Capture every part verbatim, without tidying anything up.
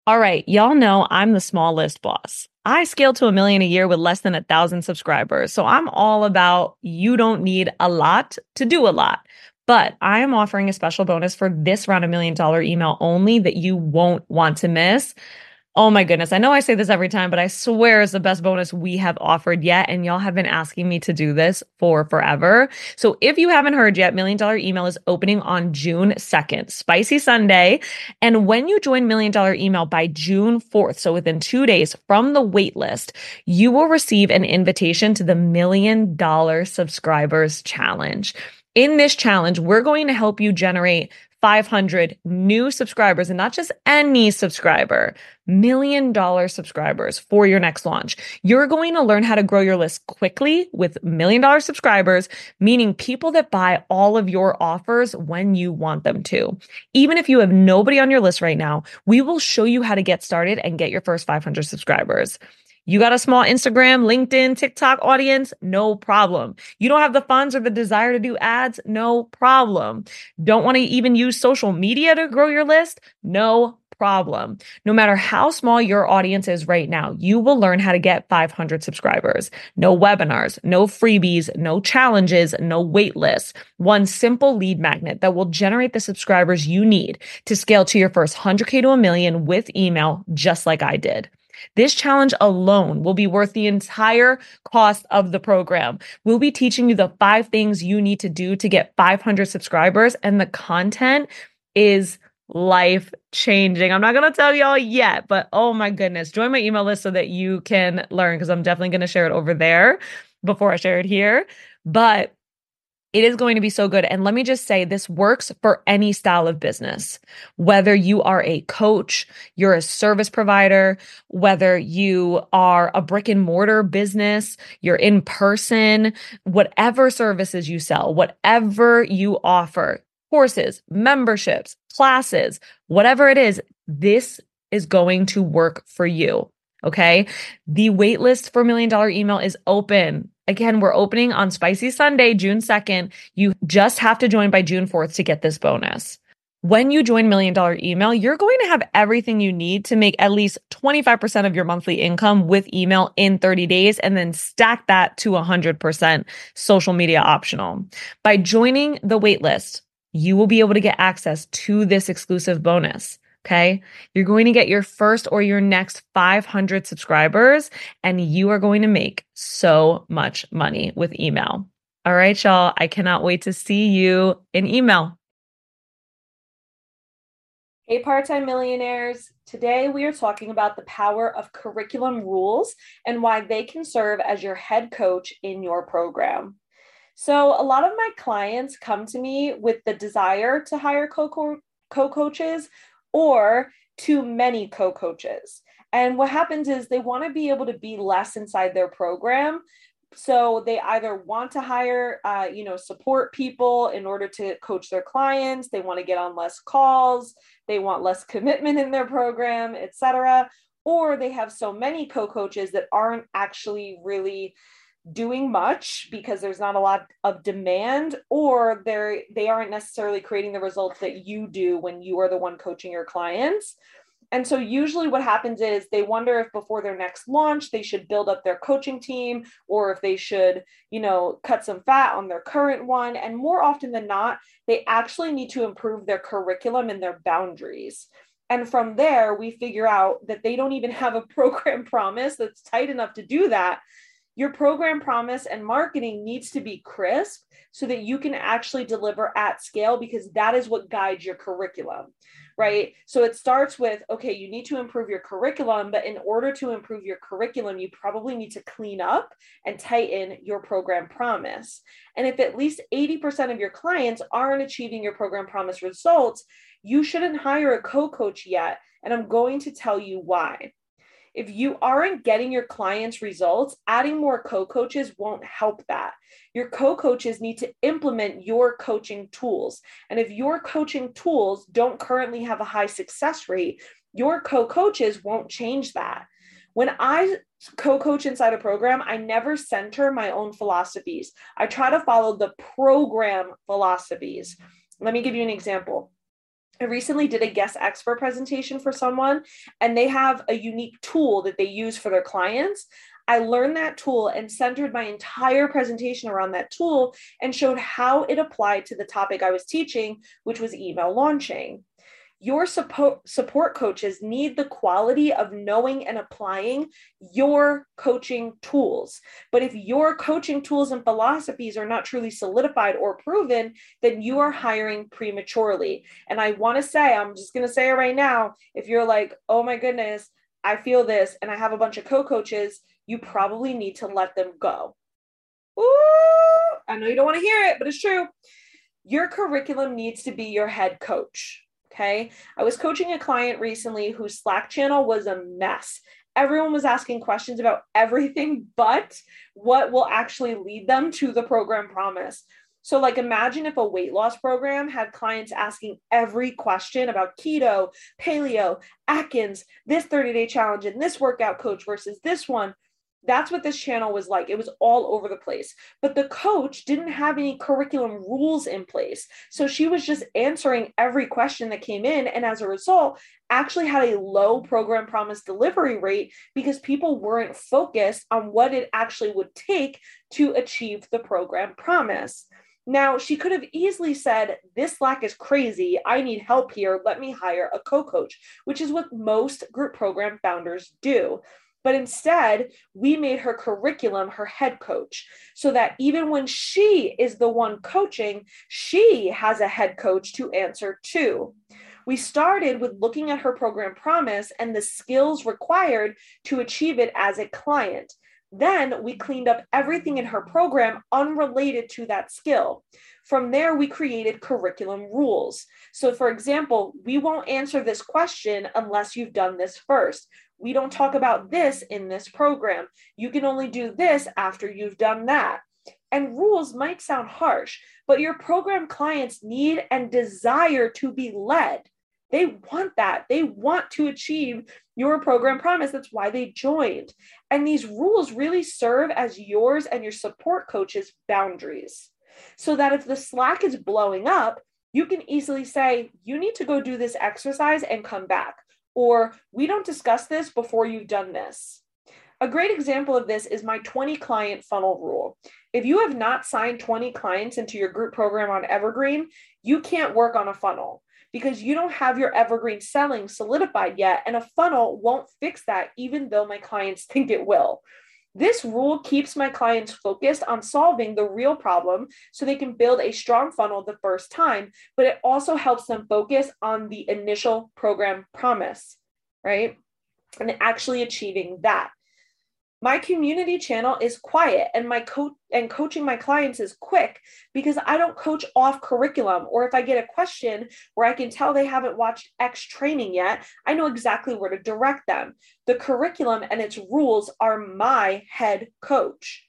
All right, y'all know I'm the small list boss. I scale to a million a year with less than a thousand subscribers. So I'm all about you don't need a lot to do a lot. But I am offering a special bonus for this round of million dollar email only that you won't want to miss. Oh my goodness. I know I say this every time, but I swear it's the best bonus we have offered yet. And y'all have been asking me to do this for forever. So if you haven't heard yet, Million Dollar Email is opening on June second, Spicy Sunday. And when you join Million Dollar Email by June fourth, so within two days from the wait list, you will receive an invitation to the Million Dollar Subscribers Challenge. In this challenge, we're going to help you generate five hundred new subscribers, and not just any subscriber, million dollar subscribers for your next launch. You're going to learn how to grow your list quickly with million dollar subscribers, meaning people that buy all of your offers when you want them to. Even if you have nobody on your list right now, we will show you how to get started and get your first five hundred subscribers. You got a small Instagram, LinkedIn, TikTok audience? No problem. You don't have the funds or the desire to do ads? No problem. Don't want to even use social media to grow your list? No problem. No matter how small your audience is right now, you will learn how to get five hundred subscribers. No webinars, no freebies, no challenges, no wait lists. One simple lead magnet that will generate the subscribers you need to scale to your first one hundred K to a million with email, just like I did. This challenge alone will be worth the entire cost of the program. We'll be teaching you the five things you need to do to get five hundred subscribers, and the content is life changing. I'm not going to tell y'all yet, but oh my goodness, join my email list so that you can learn, because I'm definitely going to share it over there before I share it here. But it is going to be so good. And let me just say, this works for any style of business. Whether you are a coach, you're a service provider, whether you are a brick and mortar business, you're in person, whatever services you sell, whatever you offer, courses, memberships, classes, whatever it is, this is going to work for you. Okay. The waitlist for Million Dollar Email is open. Again, we're opening on Spicy Sunday, June second. You just have to join by June fourth to get this bonus. When you join Million Dollar Email, you're going to have everything you need to make at least twenty-five percent of your monthly income with email in thirty days, and then stack that to one hundred percent social media optional. By joining the waitlist, you will be able to get access to this exclusive bonus. Okay. You're going to get your first or your next five hundred subscribers, and you are going to make so much money with email. All right, y'all. I cannot wait to see you in email. Hey, part-time millionaires. Today we are talking about the power of curriculum rules and why they can serve as your head coach in your program. So a lot of my clients come to me with the desire to hire co- co-coaches or too many co-coaches. And what happens is they want to be able to be less inside their program. So they either want to hire, uh, you know, support people in order to coach their clients. They want to get on less calls. They want less commitment in their program, et cetera. Or they have so many co-coaches that aren't actually really doing much because there's not a lot of demand, or they're they aren't necessarily creating the results that you do when you are the one coaching your clients. And so usually what happens is they wonder if before their next launch they should build up their coaching team, or if they should, you know, cut some fat on their current one. And more often than not, they actually need to improve their curriculum and their boundaries. And from there, we figure out that they don't even have a program promise that's tight enough to do that. Your program promise and marketing needs to be crisp so that you can actually deliver at scale, because that is what guides your curriculum, right? So it starts with, okay, you need to improve your curriculum, but in order to improve your curriculum, you probably need to clean up and tighten your program promise. And if at least eighty percent of your clients aren't achieving your program promise results, you shouldn't hire a co-coach yet. And I'm going to tell you why. If you aren't getting your clients results, adding more co-coaches won't help that. Your co-coaches need to implement your coaching tools. And if your coaching tools don't currently have a high success rate, your co-coaches won't change that. When I co-coach inside a program, I never center my own philosophies. I try to follow the program philosophies. Let me give you an example. I recently did a guest expert presentation for someone, and they have a unique tool that they use for their clients. I learned that tool and centered my entire presentation around that tool and showed how it applied to the topic I was teaching, which was email launching. Your support, support coaches need the quality of knowing and applying your coaching tools. But if your coaching tools and philosophies are not truly solidified or proven, then you are hiring prematurely. And I want to say, I'm just going to say it right now, if you're like, oh my goodness, I feel this, and I have a bunch of co-coaches, you probably need to let them go. Ooh, I know you don't want to hear it, but it's true. Your curriculum needs to be your head coach. Okay. I was coaching a client recently whose Slack channel was a mess. Everyone was asking questions about everything but what will actually lead them to the program promise. So like, imagine if a weight loss program had clients asking every question about keto, paleo, Atkins, this thirty day challenge, and this workout coach versus this one. That's what this channel was like. It was all over the place. But the coach didn't have any curriculum rules in place. So she was just answering every question that came in. And as a result, actually had a low program promise delivery rate because people weren't focused on what it actually would take to achieve the program promise. Now, she could have easily said, this Slack is crazy. I need help here. Let me hire a co-coach, which is what most group program founders do. But instead, we made her curriculum her head coach so that even when she is the one coaching, she has a head coach to answer to. We started with looking at her program promise and the skills required to achieve it as a client. Then we cleaned up everything in her program unrelated to that skill. From there, we created curriculum rules. So for example, we won't answer this question unless you've done this first. We don't talk about this in this program. You can only do this after you've done that. And rules might sound harsh, but your program clients need and desire to be led. They want that. They want to achieve your program promise. That's why they joined. And these rules really serve as yours and your support coach's boundaries, so that if the Slack is blowing up, you can easily say, you need to go do this exercise and come back. Or we don't discuss this before you've done this. A great example of this is my twenty client funnel rule. If you have not signed twenty clients into your group program on Evergreen, you can't work on a funnel because you don't have your Evergreen selling solidified yet, and a funnel won't fix that even though my clients think it will. This rule keeps my clients focused on solving the real problem so they can build a strong funnel the first time, but it also helps them focus on the initial program promise, right? And actually achieving that. My community channel is quiet and my coach and coaching my clients is quick because I don't coach off curriculum, or if I get a question where I can tell they haven't watched X training yet, I know exactly where to direct them. The curriculum and its rules are my head coach.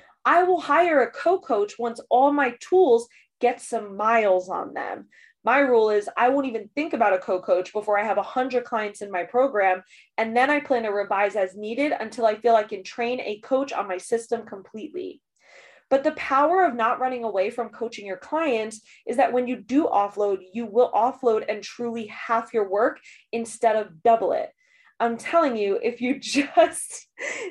I will hire a co-coach once all my tools get some miles on them. My rule is I won't even think about a co-coach before I have one hundred clients in my program, and then I plan to revise as needed until I feel I can train a coach on my system completely. But the power of not running away from coaching your clients is that when you do offload, you will offload and truly half your work instead of double it. I'm telling you, if you just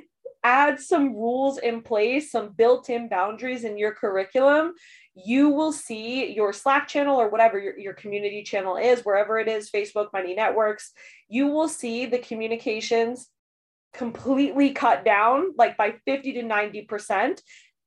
add some rules in place, some built-in boundaries in your curriculum, you will see your Slack channel or whatever your, your community channel is, wherever it is, Facebook, Money Networks, you will see the communications completely cut down, like by fifty to ninety percent.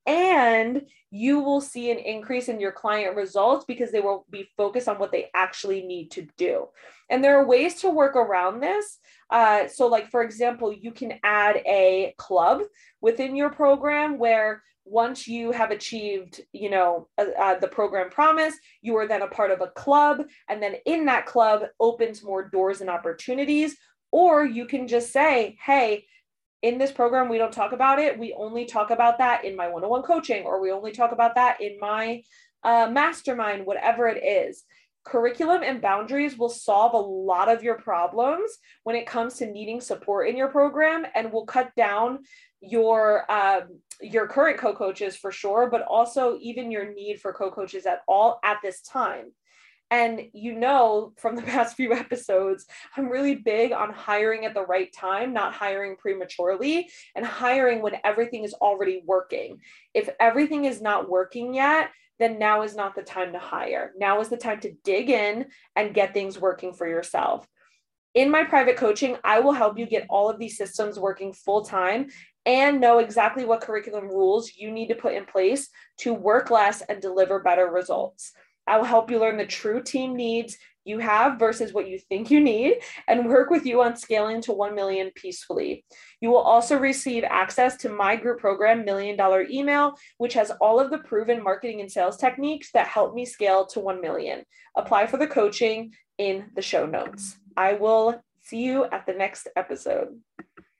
And you will see an increase in your client results because they will be focused on what they actually need to do. And there are ways to work around this. Uh, so like, for example, you can add a club within your program where once you have achieved, you know, uh, uh, the program promise, you are then a part of a club. And then in that club opens more doors and opportunities. Or you can just say, hey, in this program, we don't talk about it. We only talk about that in my one-on-one coaching, or we only talk about that in my uh, mastermind, whatever it is. Curriculum and boundaries will solve a lot of your problems when it comes to needing support in your program, and will cut down your um, your current co-coaches for sure, but also even your need for co-coaches at all at this time. And you know, from the past few episodes, I'm really big on hiring at the right time, not hiring prematurely, and hiring when everything is already working. If everything is not working yet, then now is not the time to hire. Now is the time to dig in and get things working for yourself. In my private coaching, I will help you get all of these systems working full time and know exactly what curriculum rules you need to put in place to work less and deliver better results. I will help you learn the true team needs you have versus what you think you need and work with you on scaling to one million peacefully. You will also receive access to my group program, Million Dollar Email, which has all of the proven marketing and sales techniques that help me scale to one million. Apply for the coaching in the show notes. I will see you at the next episode.